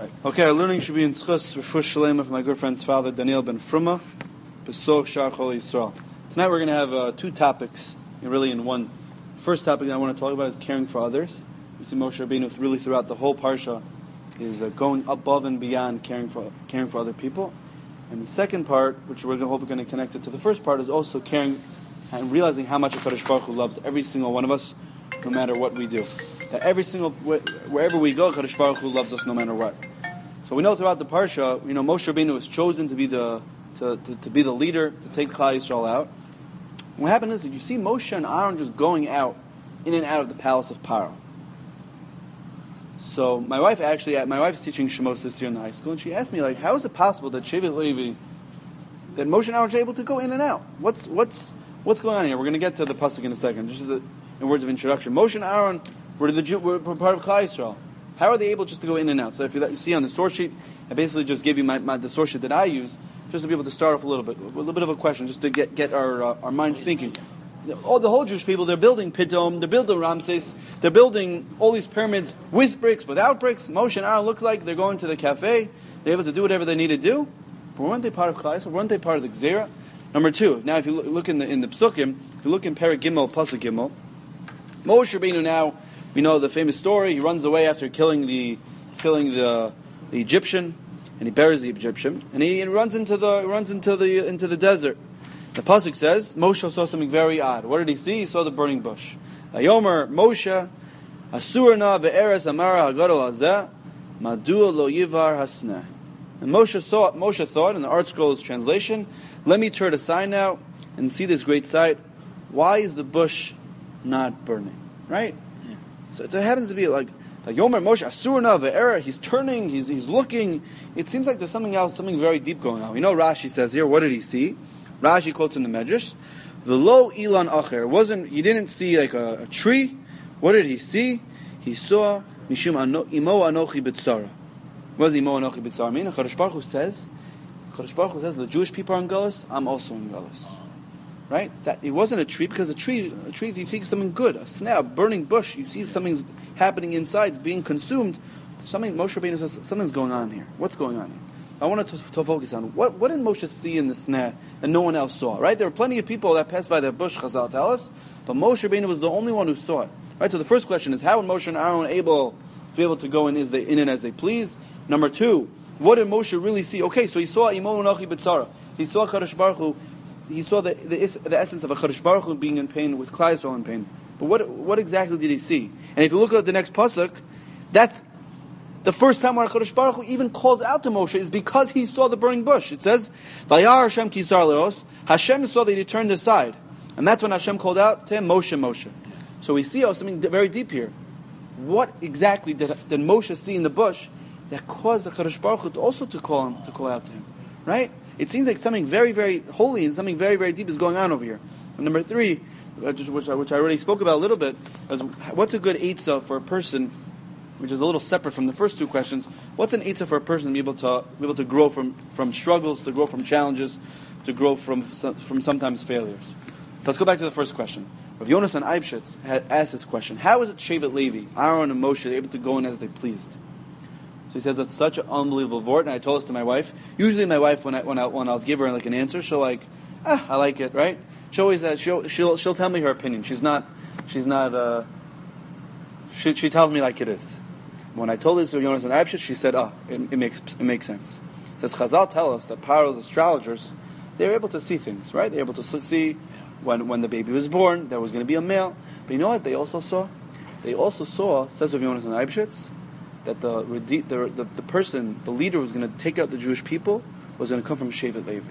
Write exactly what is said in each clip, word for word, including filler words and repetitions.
Okay, our learning should be in Tzchus Refush Shalema from my good friend's father, Daniel Ben Fruma, Besoch Shar Chol Yisrael. Tonight we're going to have uh, two topics, really in one. First topic that I want to talk about is caring for others. You see Moshe Rabbeinu really throughout the whole parsha is uh, going above and beyond caring for caring for other people. And the second part, which we're going to hope we're going to connect it to the first part, is also caring and realizing how much HaKadosh Baruch Hu loves every single one of us, no matter what we do. That every single, wherever we go, HaKadosh Baruch Hu loves us no matter what. So we know throughout the parsha, you know, Moshe Rabbeinu was chosen to be the to, to, to be the leader, to take Klal Yisrael out. And what happened is that you see Moshe and Aaron just going out, in and out of the palace of Paro. So my wife actually, my wife's teaching Shemos this year in the high school, and she asked me, like, how is it possible that Shevet Levi, that Moshe and Aaron are able to go in and out? What's what's what's going on here? We're going to get to the pasuk in a second. Just in words of introduction, Moshe and Aaron were the Jew, were part of Klal Yisrael. How are they able just to go in and out? So if you, you see on the source sheet, I basically just gave you my, my the source sheet that I use, just to be able to start off a little bit, a little bit of a question, just to get get our uh, our minds thinking. All the whole Jewish people, they're building Pidom, they're building Ramses, they're building all these pyramids with bricks, without bricks. Moshe and Aaron look like they're going to the cafe, they're able to do whatever they need to do. But weren't they part of Klal Yisrael? Weren't they part of the Gzera? Number two, now if you look in the in the Psukim, if you look in Perek Gimel, Pasuk Gimel, Moshe Rabbeinu now, we know the famous story, he runs away after killing the killing the, the Egyptian, and he buries the Egyptian, and he runs into the runs into the into the desert. The pasuk says Moshe saw something very odd. What did he see? He saw the burning bush. Ayomer Moshe Asurna ve'eres amara hagadol hazeh madua lo yivar hasneh. And Moshe saw. Moshe thought in the Art Scrolls translation, let me turn aside now and see this great sight. Why is the bush not burning? Right. Yeah. So it happens to be like like Yomer Moshe Asurna ve'eres. He's turning. He's he's looking. It seems like there's something else, something very deep going on. You know, Rashi says here. What did he see? Rashi quotes in the Medrash, "V'lo ilan acher." Wasn't he didn't see like a, a tree? What did he see? He saw mishum imo anochi b'tzara. What does imo anochi b'tzara mean? HaKadosh Baruch Hu says, HaKadosh Baruch Hu says, the Jewish people are in Galus. I'm also in Galus. Right? That it wasn't a tree because a tree, a tree, you think something good, a snap, a burning bush. You see something's happening inside, it's being consumed. Something Moshe Rabbeinu says, something's going on here. What's going on here? I want to, to focus on what what did Moshe see in the sneh and no one else saw, right? There were plenty of people that passed by the bush, Chazal tell us, but Moshe Rabbeinu was the only one who saw it, right? So the first question is, how were Moshe and Aaron able to be able to go in, as they, in and as they pleased? Number two, what did Moshe really see? Okay, so he saw Imo Unachi B'tzara. He saw Kadosh Baruch Hu. He saw the, the the essence of a Kadosh Baruch Hu being in pain, with Klal Yisrael in pain. But what what exactly did he see? And if you look at the next pasuk, that's the first time where HaKadosh Baruch Hu even calls out to Moshe is because he saw the burning bush. It says, Vayar Hashem kisar leos. Hashem saw that he turned aside. And that's when Hashem called out to him, Moshe, Moshe. So we see oh, something very deep here. What exactly did, did Moshe see in the bush that caused HaKadosh Baruch Hu to also to call him, to call out to him? Right? It seems like something very, very holy and something very, very deep is going on over here. And number three, which I, which I already spoke about a little bit, is what's a good eitzah for a person, which is a little separate from the first two questions. What's an eitzah for a person to be able to be able to grow from, from struggles, to grow from challenges, to grow from from sometimes failures? Let's go back to the first question. Rav Yonasan Eibshitz had asked this question: how is it Shevet Levi, Aaron and Moshe able to go in as they pleased? So he says that's such an unbelievable word. And I told this to my wife. Usually, my wife, when I when I when I'll give her like an answer, she'll like, ah, I like it, right? She always uh, she'll she'll she'll tell me her opinion. She's not she's not uh, she she tells me like it is. When I told this to Yonasan Eibshitz, she said, "Ah, oh, it, it makes it makes sense." It says Chazal tell us that Paro's astrologers, they're able to see things, right? They're able to see when when the baby was born, there was going to be a male. But you know what? They also saw, they also saw, says Rav Yonasan Eibshitz, that the the, the the person, the leader, who was going to take out the Jewish people was going to come from Shevet Levi.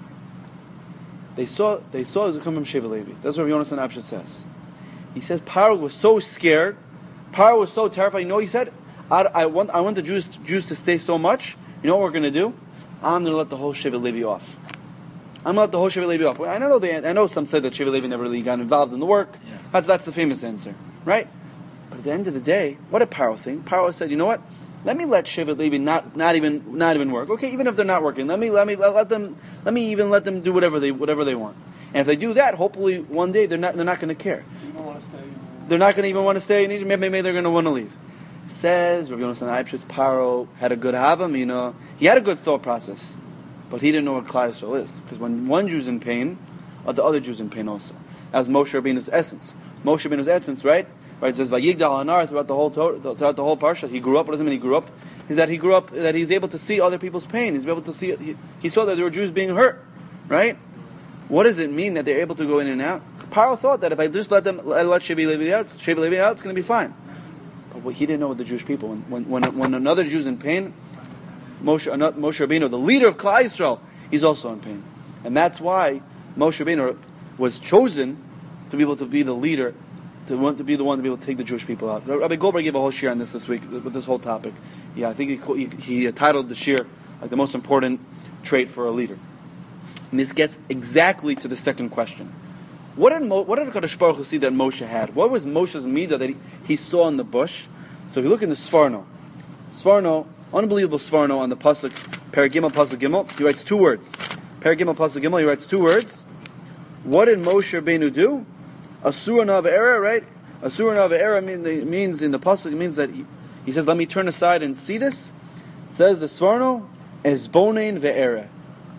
They saw they saw it was going to come from Shevet Levi. That's what Rav Yonasan Eibshitz says. He says Paro was so scared, Paro was so terrified. You know what he said? I, I want I want the Jews Jews to stay so much. You know what we're going to do? I'm going to let the whole Shevet Levi off. I'm going to let the whole Shevet Levi off. I know they, I know some said that Shevet Levi never really got involved in the work. Yeah. That's that's the famous answer, right? But at the end of the day, what did Paro think? Paro said, you know what? Let me let Shevet Levi not not even not even work. Okay, even if they're not working, let me let me let, let them let me even let them do whatever they whatever they want. And if they do that, hopefully one day they're not they're not going to care. You don't want to stay. They're not going to even want to stay in Egypt. Maybe, maybe they're going to want to leave. Says Rabbi Yonasan Eibschitz, Paro had a good Hava, you know, he had a good thought process, but he didn't know what Klal Yisrael is, because when one Jew's in pain, are the other Jews in pain also. As Moshe Rabbeinu's essence. Moshe Rabbeinu's essence, right? Right, it says Vayigdal Hanar throughout the whole throughout the whole parsha. He grew up. What does it mean? He grew up. Is that he grew up that he's able to see other people's pain. He's able to see. He, he saw that there were Jews being hurt, right? What does it mean that they're able to go in and out? Paro thought that if I just let them let Shebi Levi out, Shebi Levi out, it's going to be fine. But what he didn't know with the Jewish people. When when when, when another Jew's in pain, Moshe Moshe Rabbeinu, the leader of Klal Yisrael, he's also in pain, and that's why Moshe Rabbeinu was chosen to be able to be the leader. To want to be the one to be able to take the Jewish people out. Rabbi Goldberg gave a whole shir on this this week with this whole topic. Yeah, I think he he, he titled the shir like the most important trait for a leader. And this gets exactly to the second question: What did Mo, what did Kadosh Baruch Hu see that Moshe had? What was Moshe's midah that he, he saw in the bush? So if you look in the Sforno, Sforno, unbelievable Sforno on the pasuk Paragimel pasuk Gimel, he writes two words. Paragimel pasuk Gimel, he writes two words. What did Moshe Rabbeinu do? Asura Nava'era, right? Asura Nava'era mean, means in the pasuk, it means that he, he says, let me turn aside and see this. It says the Sforno, Esbonain Ve'era.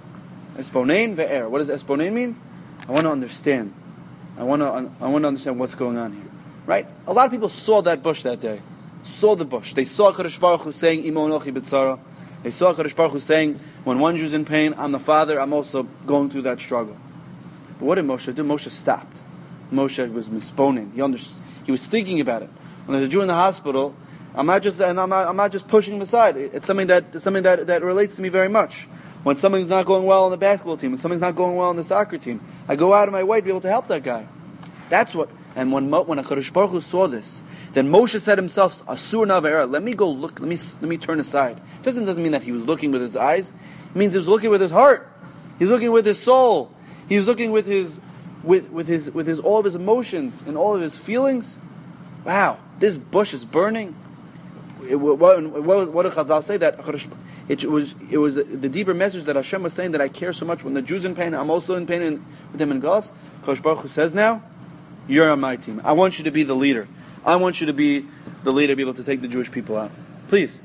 Esbonain Ve'era. What does Esbonain mean? I want to understand. I want to I want to understand what's going on here. Right? A lot of people saw that bush that day. Saw the bush. They saw Kadosh Baruch Hu saying, Imo Enochi B'tzara. They saw Kadosh Baruch Hu saying, when one Jew's in pain, I'm the father, I'm also going through that struggle. But what did Moshe do? Moshe stopped. Moshe was misponing. He understood. He was thinking about it. When there's a Jew in the hospital, I'm not just and I'm not, I'm not just pushing him aside. It's something that it's something that, that relates to me very much. When something's not going well on the basketball team, when something's not going well on the soccer team, I go out of my way to be able to help that guy. That's what. And when when HaKadosh Baruch Hu saw this, then Moshe said himself, "Asur Nava'era, let me go look. Let me let me turn aside." It doesn't doesn't mean that he was looking with his eyes. It means he was looking with his heart. He's looking with his soul. He was looking with his. With, with his with his all of his emotions and all of his feelings. Wow, this bush is burning. It, what, what, what did Chazal say? That it was it was the deeper message that Hashem was saying that I care so much when the Jews in pain, I'm also in pain and, with them in Galus. Kadosh Baruch Hu says now, you're on my team. I want you to be the leader. I want you to be the leader, to be able to take the Jewish people out. Please.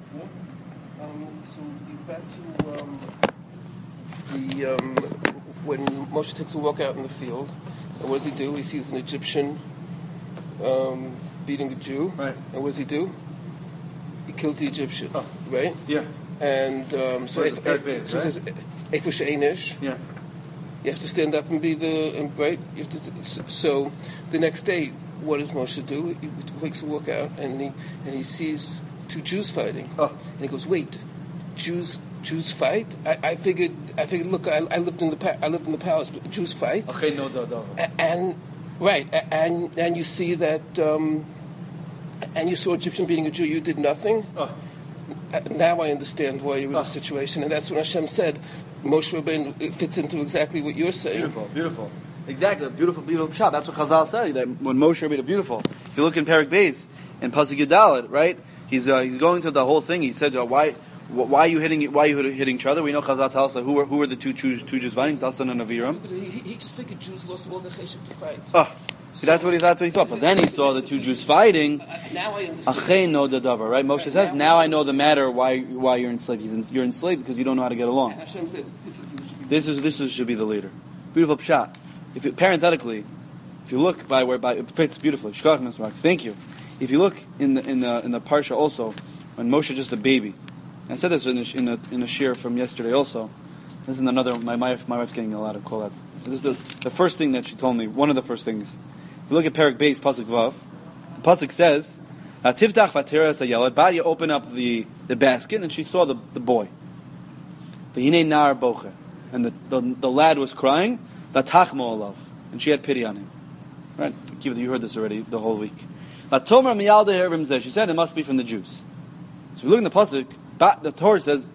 Um, so you back to um, the. Um, when Moshe takes a walk out in the field, and what does he do? He sees an Egyptian um, beating a Jew. Right. And what does he do? He kills the Egyptian. Oh. Right? Yeah. And um, so it says, Eifush Einish. Yeah. You have to stand up and be the, and, right? You have to, so the next day, what does Moshe do? He takes a walk out, and he, and he sees two Jews fighting. Oh. And he goes, wait, Jews... Jews fight. I, I figured. I figured. Look, I, I lived in the pa- I lived in the palace. But Jews fight. Okay, no, no, no. And, and right, and and you see that, um, and you saw Egyptian beating a Jew. You did nothing. Oh. Now I understand why you were in oh. the situation, and that's when Hashem said, Moshe Rabbeinu, it fits into exactly what you're saying. Beautiful, beautiful, exactly, beautiful, beautiful shot. That's what Chazal said. That when Moshe Rabbeinu, beautiful. If you look in Perek Beis and Pasuk Yudalet, right? He's uh, he's going through the whole thing. He said, uh, why. Why are you hitting? Why are you hitting each other? We know Chazal tells us who were who were the two Jews, two Jews fighting, Dasan and Aviram. He, he just figured Jews lost all the cheshek to fight. Oh, see, that's what he that's what he thought. But then he saw the two Jews fighting. Uh, now I understand. Achein no dadavar, right? Moshe says, now I know the matter why why you're enslaved. He's in, you're enslaved because you don't know how to get along. And Hashem said, this is who should be. This is this is, should be the leader. Beautiful pshat. If it, parenthetically, if you look by where by it fits beautifully. Shkach Misraks. Thank you. If you look in the in the in the parsha also, when Moshe is just a baby. I said this in a, in a, in a shir from yesterday also. This is another, my, my, my wife's getting a lot of call-outs. This is the, the first thing that she told me, one of the first things. If you look at Perek Beis, Pasuk Vav, the Pasuk says, Tiftach v'teres hayelad, Badia opened up the, the basket, and she saw the, the boy. V'hinei nar boche. And the, the, the lad was crying, V'tachmo alav. And she had pity on him. Right? You heard this already the whole week. V'tomer miyaldei erim zeh. She said it must be from the Jews. So if you look in the Pasuk, the Torah says,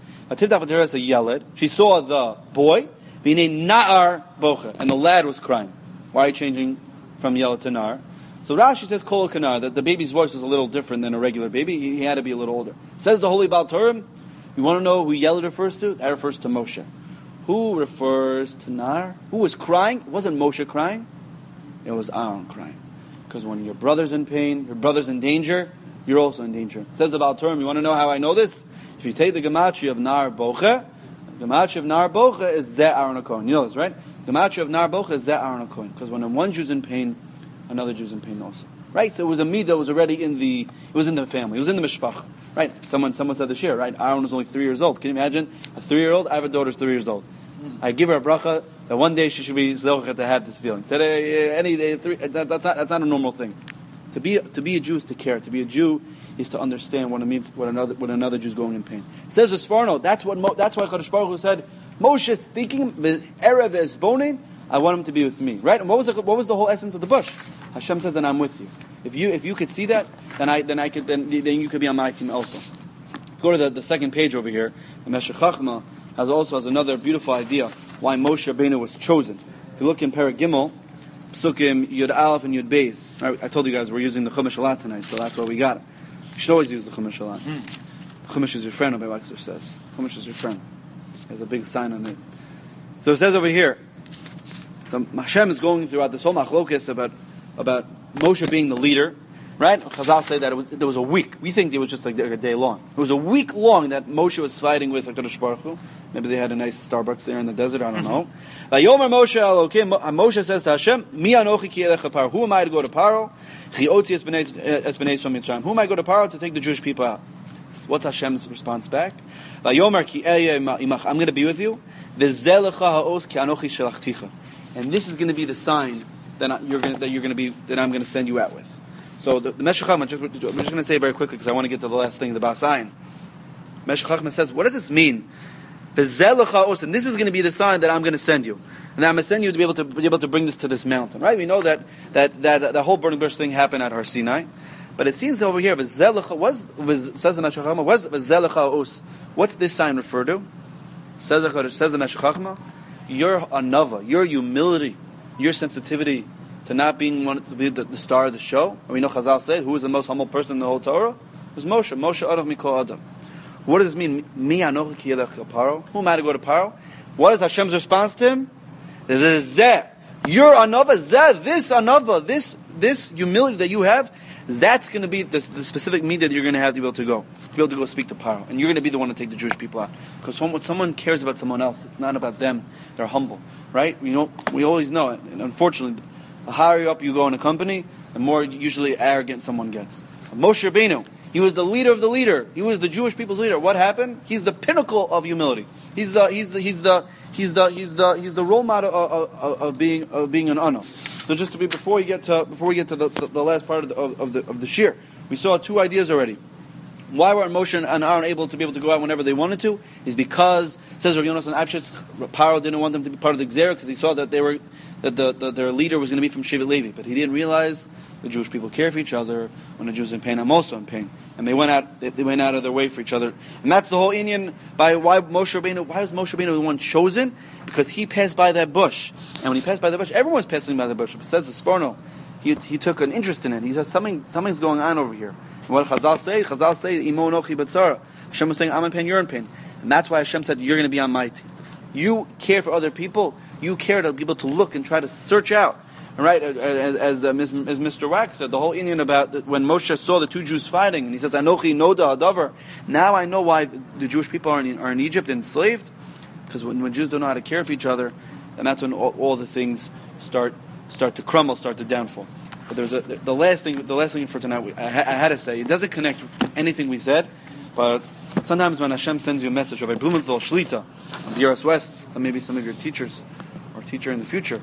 she saw the boy, na'ar bocha, and the lad was crying. Why are you changing from yelad to nar? So Rashi says kol kanar, that the baby's voice was a little different than a regular baby. He, he had to be a little older. Says the Holy Baal Turim, you want to know who yelad refers to? That refers to Moshe. Who refers to nar? Who was crying? It wasn't Moshe crying. It was Aaron crying. Because when your brother's in pain, your brother's in danger, you're also in danger. It says about term, you want to know how I know this? If you take the gematria of Nar Bocha, the gematria of Nar Bocha is Ze Aaron HaKohen. You know this, right? The gematria of Nar Bocha is Ze Aaron HaKohen. Because when one Jew's in pain, another Jew's in pain also. Right? So it was a midah that was already in the, it was in the family. It was in the mishpach. Right? Someone someone said the shir, right? Aaron was only three years old. Can you imagine? A three-year-old? I have a daughter who's three years old. I give her a bracha that one day she should be zocheh to have this feeling. Today, any day, three, that, that's not that's not a normal thing. To be to be a Jew is to care. To be a Jew is to understand what it means when another when another Jew is going in pain. It says the Sforno. That's what Mo, that's why Kadosh Baruch Hu said, Moshe is thinking erev esbonin. I want him to be with me. Right? And what was the, what was the whole essence of the bush? Hashem says, and I'm with you. If you if you could see that, then I then I could then then you could be on my team also. Go to the, the second page over here. The Meshech Chachma has also has another beautiful idea why Moshe Rabbeinu was chosen. If you look in Perek Gimel, Psukim Yud Aleph and Yud Beis. Right, I told you guys we're using the Chumash a lot tonight, so that's why we got it. You should always use the Chumash a lot. Mm. Chumash is your friend, Rabbi Wexler says. Chumash is your friend. There's a big sign on it. So it says over here. So Hashem is going throughout this whole machlokes about about Moshe being the leader. Right? Chazal say that it was there was a week. We think it was just like a day long. It was a week long that Moshe was fighting with HaKadosh Baruch Hu. Maybe they had a nice Starbucks there in the desert. I don't know. Vayomer Moshe Elokim. Moshe says to Hashem, Mi anochi ki elecha Paro. Who am I to go to Paro? Chi otzi es bnei from Mitzrayim. Who am I to go to Paro to take the Jewish people out? What's Hashem's response back? Vayomer ki ehyeh imach. I'm going to be with you. V'zeh lecha ha'os ki anochi shelachticha. And this is going to be the sign that you're going that you're going to be that I'm going to send you out with. So the, the Meshech Chachma, we're just going to say it very quickly because I want to get to the last thing, the Bas Ayin. Meshech Chachma says, what does this mean? And this is going to be the sign that I'm going to send you. And I'm going to send you to be able to be able to bring this to this mountain. Right? We know that that that, that the whole burning bush thing happened at Har Sinai. But it seems over here, was, was, says the Meshech Chachma, was, what's this sign refer to? Says the, says the Meshech Chachma, your anava, your humility, your sensitivity to not being one to be the, the star of the show. And we know Chazal said, who was the most humble person in the whole Torah? It was Moshe. Moshe Adav Mikol Adam. What does this mean? Mi anochi ki elech Paro. Who am I to go to Paro? What is Hashem's response to him? Zeh. Your anava, zeh, this anava, this this humility that you have, that's going to be the, the specific meat that you're going to have to be able to go, to be able to go speak to Paro, and you're going to be the one to take the Jewish people out. Because when someone cares about someone else, it's not about them. They're humble, right? We know, we always know it, and unfortunately, the higher up you go in a company, the more usually arrogant someone gets. Moshe Rabbeinu, he was the leader of the leader. He was the Jewish people's leader. What happened? He's the pinnacle of humility. He's the he's the he's the he's the he's the he's the role model of, of, of being of being an honor. So just to be before we get to before we get to the, the, the last part of the of, of the of the shir, we saw two ideas already. Why were Moshe and Aaron able to be able to go out whenever they wanted to? Is because, says Rav Yonasan Apshitz, Paro didn't want them to be part of the Gzera because he saw that they were that the, the their leader was going to be from Shevet Levi, but he didn't realize the Jewish people care for each other. When the Jews are in pain, I'm also in pain, and they went out they, they went out of their way for each other, and that's the whole Indian by why Moshe Rabbeinu. Why was Moshe Rabbeinu the one chosen? Because he passed by that bush, and when he passed by the bush, everyone was passing by the bush. It says the Sforno, he he took an interest in it. He said something something's going on over here. And what Chazal say? Chazal say, Imo nochi b'tzara. Hashem was saying, I'm in pain, you're in pain. And that's why Hashem said, you're going to be on my team. You care for other people. You care to be able to look and try to search out. Right? As, as, uh, as Mister Wax said, the whole Indian about the, when Moshe saw the two Jews fighting, and he says, Anochi noda adavar. Now I know why the Jewish people are in, are in Egypt enslaved. Because when, when Jews don't know how to care for each other, and that's when all, all the things start start to crumble, start to downfall. But there's a, the last thing. The last thing for tonight, we, I, I had to say, it doesn't connect with anything we said, but sometimes when Hashem sends you a message, Rabbi Blumenthal Shlita on B R S West, so maybe some of your teachers or teacher in the future.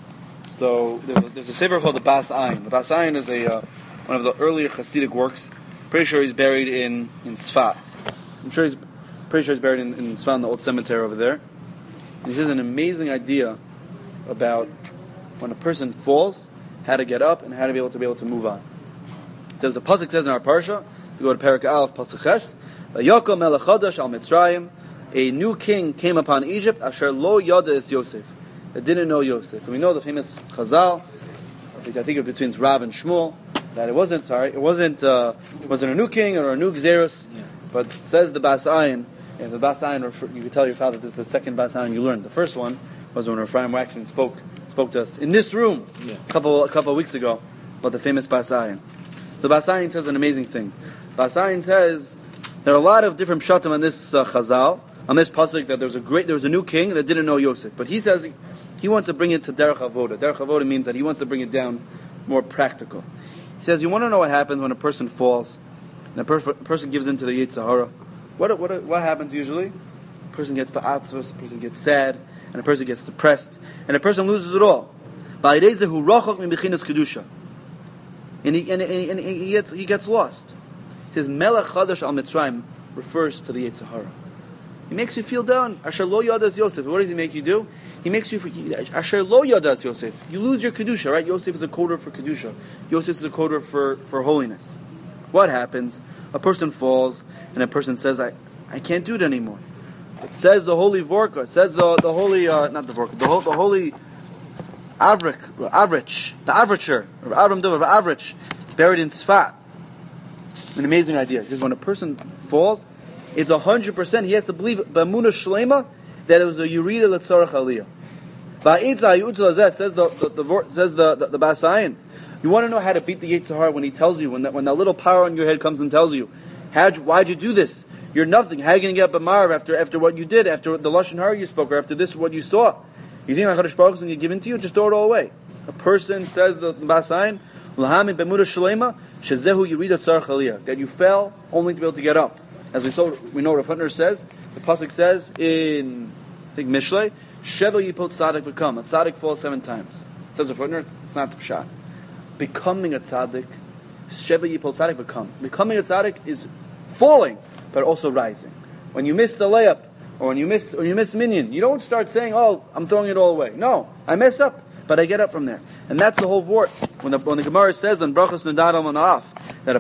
So there's a, there's a sefer called the Bas Ayin. The Bas Ayin is a uh, one of the earlier Hasidic works. Pretty sure he's buried in in Sfat. I'm sure he's pretty sure he's buried in, in Sfat, in the old cemetery over there. And he says an amazing idea about when a person falls, how to get up, and how to be able to be able to move on. As the pasuk says in our parsha, if you go to Perek Aleph, pasuk Ches, Vayokom melech chadash al Mitzrayim, a new king came upon Egypt, asher lo yada es Yosef, that didn't know Yosef. And we know the famous Chazal, I think it's between Rav and Shmuel, that it wasn't, sorry, it wasn't, uh, it wasn't a new king or a new Gzerus, yeah. But says the Bas Ayin, and the Bas Ayin, you could tell your father this is the second Bas Ayin you learned. The first one was when Ephraim Waxman spoke spoke to us in this room yeah. a couple a couple of weeks ago about the famous Bas Ayin. The Basayin says an amazing thing. Basayin says there are a lot of different pshatim on this uh, Chazal, on this pasuk, that there was a great, there was a new king that didn't know Yosef, but he says he, he wants to bring it to derech avoda. Derech avoda means that he wants to bring it down more practical. He says, you want to know what happens when a person falls, and a, per- a person gives into the Yetzer Hara? What what what happens usually? A person gets ba'atzvus, a person gets sad, and a person gets depressed, and a person loses it all. And he, and, and, and he gets he gets lost. He says, Melech Chadash al Mitzrayim refers to the Yetzer Hara. He makes you feel down. Asher lo yadas Yosef. What does he make you do? He makes you, Asher lo yadas Yosef. You lose your Kedusha, right? Yosef is a coder for Kedusha. Yosef is a coder for, for holiness. What happens? A person falls, and a person says, I, I can't do it anymore. It says the holy Vorka, it says the, the holy, uh, not the Vorka, the, the holy Avrik, Avrich, the Avricher, Avram Dov, Avrich, buried in Sfat. An amazing idea. Because when a person falls, it's a hundred percent. He has to believe b'amuna shlema that it was a yurida l'tzorach aliyah. Va'itza yutzah says the the, the says the the, the Basayin. You want to know how to beat the Yetzer Hara when he tells you, when that when that little power on your head comes and tells you, how'd you, why'd you do this? You're nothing. How are you going to get b'marav after after what you did, after the lashon hara you spoke, or after this what you saw? You think HaKadosh Baruch Hu is going to give in to you? Just throw it all away. A person says the, the Basayin, l'hami b'amuna shlema shezehu yurida tzorach aliyah, that you fell only to be able to get up. As we saw, we know Rav Hutner says, the pasuk says in, I think, Mishlei, Sheva Yipot Tzaddik V'kam. A tzaddik falls seven times. It says Rav Hutner, it's not the pshat. Becoming a tzaddik, Sheva Yipot Tzaddik V'kam. Becoming a tzaddik is falling, but also rising. When you miss the layup, or when you miss, or you miss minyan, you don't start saying, "Oh, I'm throwing it all away." No, I messed up, but I get up from there, and that's the whole vort. When the when the Gemara says on Brachos Nudad Al Manaf that a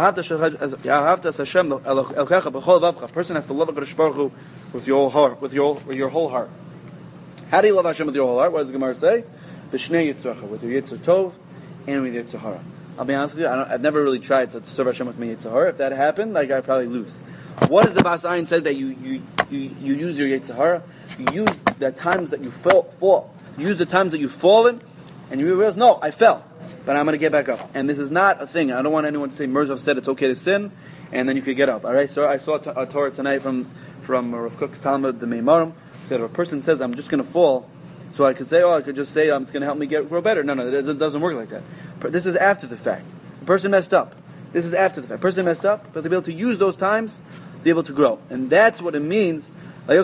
person has to love HaKadosh Baruch Hu with your whole heart, with your with your whole heart. How do you love Hashem with your whole heart? What does the Gemara say? B'shnei yitzracha, with your Yetzer Tov and with your Yetzer Hara. I'll be honest with you, I don't, I've never really tried to serve Hashem with my Yetzer Hara. If that happened, like I'd probably lose. What does the Basayin say that you you, you you use your Yetzer Hara? You use the times that you fall, fall. You use the times that you've fallen, and you realize, no, I fell, but I'm going to get back up. And this is not a thing. I don't want anyone to say Mirzav said it's okay to sin, and then you could get up. All right. So I saw a Torah tonight from from Rav Kook's Talmud, the Meimarim, said if a person says I'm just going to fall, so I could say, oh, I could just say, um, it's going to help me get grow better. No, no, it doesn't, it doesn't work like that. This is after the fact. The person messed up. This is after the fact. The person messed up, but to be able to use those times to be able to grow. And that's what it means. No,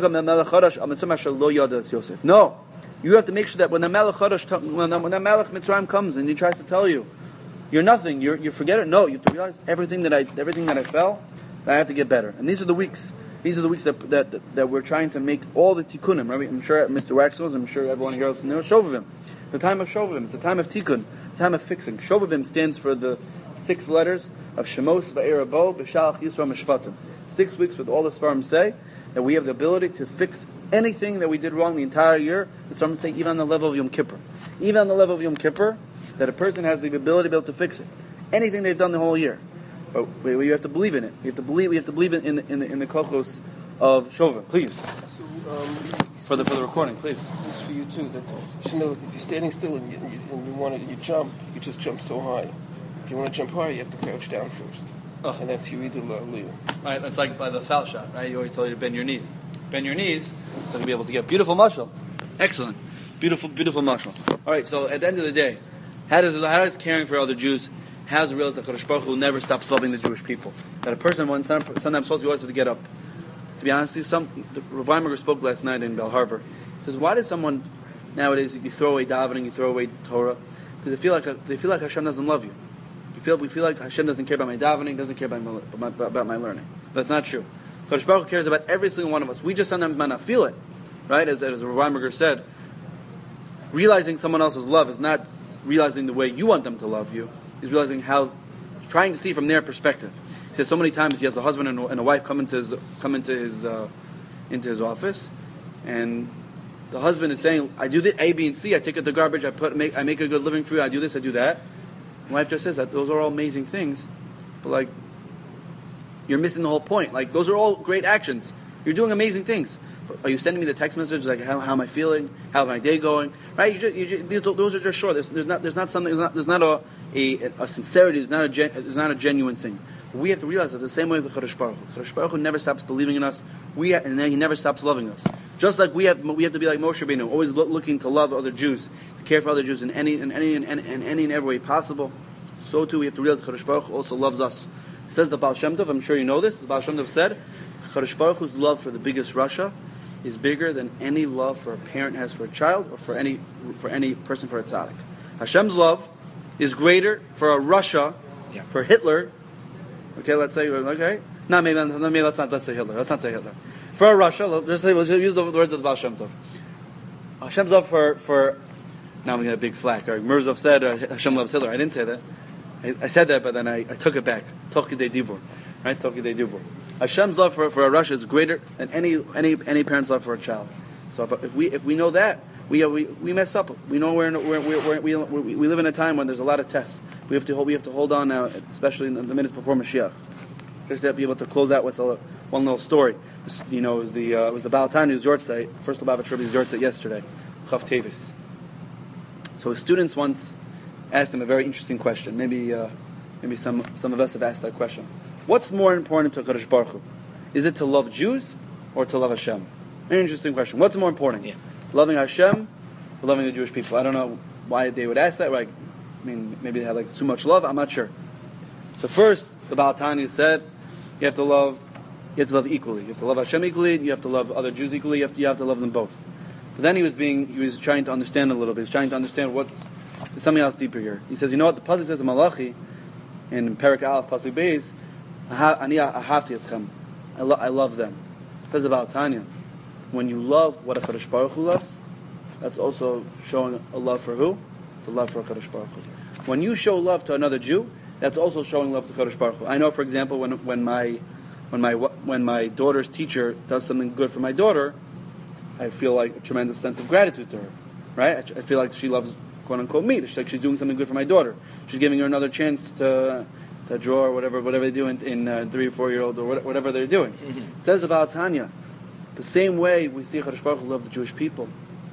you have to make sure that when the Melech Chadash, when the, when the Melech Mitzrayim comes and he tries to tell you, you're nothing, you're, you forget it. No, you have to realize everything that I, everything that I fell, that I have to get better. And these are the weeks. These are the weeks that that, that, that we're trying to make all the tikkunim. Right? I'm sure Mister Waxels, I'm sure everyone here else knows Shovavim. The time of Shovavim. It's the time of tikkun. The time of fixing. Shovavim stands for the six letters of Shemos Va'era Bo B'Shalach Yisrael Mishpatim. Six weeks with all the Svarim say that we have the ability to fix anything that we did wrong the entire year. The Svarim say even on the level of Yom Kippur. Even on the level of Yom Kippur, that a person has the ability to be able to fix it. Anything they've done the whole year. But we have to believe in it. We have to believe. We have to believe in in the in the, in the kochos of Shova. Please, so, um, for the for the recording, please. This is for you too. That you should know that if you're standing still and you, and you, and you want to you jump, you just jump so high. If you want to jump higher, you have to crouch down first, oh. and that's Yuridu La'aliyah. Right. It's like by the foul shot. Right. You always tell you to bend your knees. Bend your knees so to be able to get beautiful muscle. Excellent, beautiful, beautiful muscle. All right. So at the end of the day, how does how does caring for other Jews? Has to realize that Kadosh Baruch Hu never stops loving the Jewish people. That a person, when sometimes supposed to always have to get up. To be honest with you, some Rav Weinberger spoke last night in Bell Harbor. He says, "Why does someone nowadays you throw away davening, you throw away Torah, because they feel like they feel like Hashem doesn't love you. You feel we feel like Hashem doesn't care about my davening, doesn't care about my, about, about my learning. That's not true. Kadosh Baruch Hu cares about every single one of us. We just sometimes might not feel it, right? As as Rav Weinberger said, realizing someone else's love is not realizing the way you want them to love you. He's realizing how, trying to see from their perspective. He says so many times he has a husband and a, and a wife come into his come into his uh, into his office, and the husband is saying, "I do the A, B, and C. I take out the garbage. I put make I make a good living for you. I do this. I do that." The wife just says that those are all amazing things, but like you're missing the whole point. Like those are all great actions. You're doing amazing things. But are you sending me the text message like how, how am I feeling? How is my day going? Right? You just, you just, those are just short. There's, there's not there's not something. There's not, there's not a a, a sincerity. It's not a gen, it's not a genuine thing. But we have to realize that the same way with the Kadosh Baruch Hu. Kadosh Baruch Hu never stops believing in us. We ha- and then He never stops loving us. Just like we have, we have to be like Moshe Rabbeinu, always lo- looking to love other Jews, to care for other Jews in any, in any, in any, in any and every way possible. So too, we have to realize that Kadosh Baruch Hu also loves us. It says the Baal Shem Tov. I'm sure you know this. The Baal Shem Tov said, Kadosh Baruch Hu's love for the biggest Rasha is bigger than any love for a parent has for a child, or for any for any person for a tzaddik. Hashem's love is greater for a Russia, yeah. for Hitler. Okay, let's say okay. No, maybe, maybe let's not let's say Hitler. Let's not say Hitler. For a Russia, let's say we'll use the words of the Baal Shem Tov. Hashem's love for for now we get a big flack. Or Murzov said uh, Hashem loves Hitler. I didn't say that. I, I said that, but then I, I took it back. Toki de dibur, right? Toki de dibur. Hashem's love for for a Russia is greater than any any any parent's love for a child. So if, if we if we know that, we we we mess up. We know we're, in, we're, we're, we we we live in a time when there's a lot of tests. We have to hold, we have to hold on now, especially in the minutes before Mashiach. Just to be able to close out with a, one little story. This, you know, it was the uh, it was the Baal Tanu's Yortzeit, first Lubavitch Rebbe's Yortzeit yesterday, Chav Tevis. So his students once asked him a very interesting question. Maybe uh, maybe some some of us have asked that question. What's more important to Kadosh Baruch Hu? Is it to love Jews or to love Hashem? An interesting question. What's more important? Yeah. Loving Hashem or loving the Jewish people? I don't know why they would ask that. Like, I mean, maybe they had like too much love. I'm not sure. So first, the Baal Tanya said, you have to love, you have to love equally. You have to love Hashem equally. You have to love other Jews equally. You have to, you have to love them both. But then he was being, he was trying to understand a little bit. He was trying to understand what's there's something else deeper here. He says, you know what the pasuk says in Malachi, in Perek Aleph Pasuk Beis, Ani ahavti eschem. I lo- I love them. It says about Tanya, when you love what a Kadosh Baruch Hu loves, that's also showing a love for who? It's a love for a Kadosh Baruch Hu. When you show love to another Jew, that's also showing love to Kadosh Baruch Hu. I know, for example, when when my when my when my daughter's teacher does something good for my daughter, I feel like a tremendous sense of gratitude to her. Right? I, I feel like she loves, quote unquote, me. She's like she's doing something good for my daughter. She's giving her another chance to to draw or whatever whatever they do in, in uh, three or four year olds or whatever they're doing. Mm-hmm. It says about Tanya, the same way we see Kadosh Baruch Hu love the Jewish people,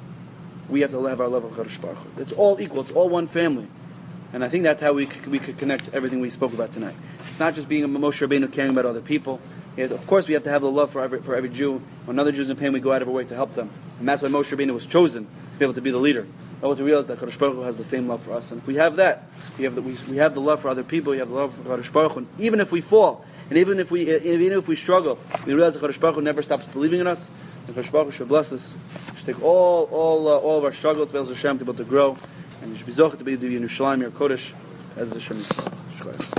we have to have our love of Kadosh Baruch Hu. It's all equal. It's all one family. And I think that's how we could, we could connect everything we spoke about tonight. It's not just being a Moshe Rabbeinu caring about other people. It, of course, we have to have the love for every, for every Jew. When another Jew's in pain, we go out of our way to help them. And that's why Moshe Rabbeinu was chosen to be able to be the leader. But to realize that Kadosh Baruch Hu has the same love for us. And if we have that, we have the, we, we have the love for other people, we have the love for Kadosh Baruch Hu. And even if we fall, and even if we even if we struggle, we realize that Kadosh Baruch Hu never stops believing in us. And Kadosh Baruch Hu should bless us. Should take all all uh, all of our struggles, Be'ez Hashem, to be able to grow. And you should be zocheh to be the Yerushalayim, your Kodesh, as the Shem.